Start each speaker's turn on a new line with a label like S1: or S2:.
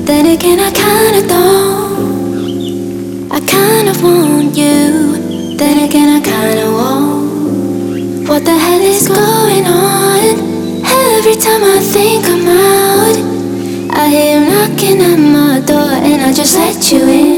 S1: Then again, I kinda don't. I kind of want you. Then again, I kinda won't. What the hell is going on? Every time I think I'm out, I hear him knocking at my door, and I just let you in.